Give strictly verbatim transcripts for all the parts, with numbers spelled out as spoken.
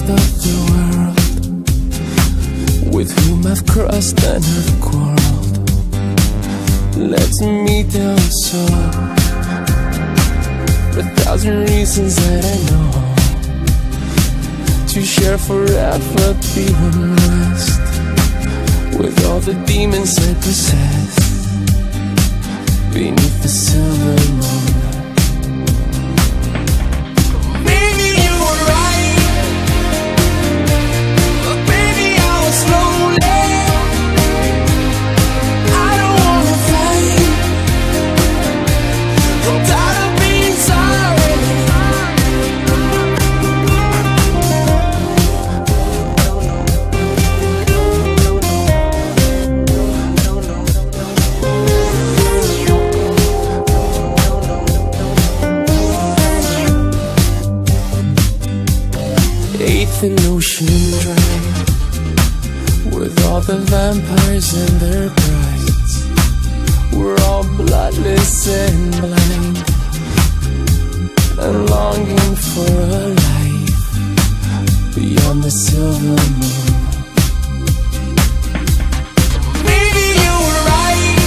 of the world, with whom I've crossed and have quarreled. Let's meet down so a thousand reasons that I know to share forever the unrest with all the demons I possess beneath the silver moon. Maybe you were right, but baby I was lonely. I don't wanna fight, I'm tired of being sorry. Eighth and Ocean Drive, with all the vampires and their brides. We're all bloodless and blind, and longing for a life beyond the silver moon. Maybe you were right,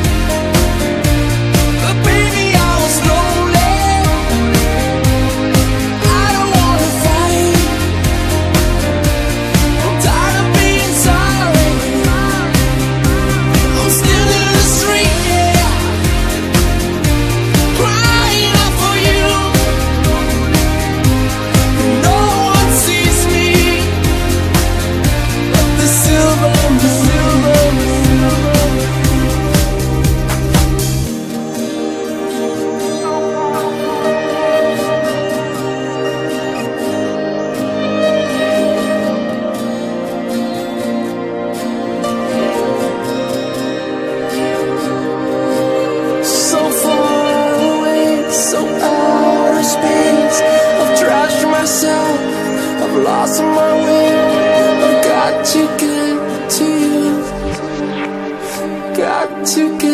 but baby I was lonely. I don't wanna fight, I'm tired of being sorry. I'm still in the street, yeah, crying out for you. No one sees me but the silver moon. So far away, so out of space. I've trashed myself, I've lost my way. I've got to get to you, got to get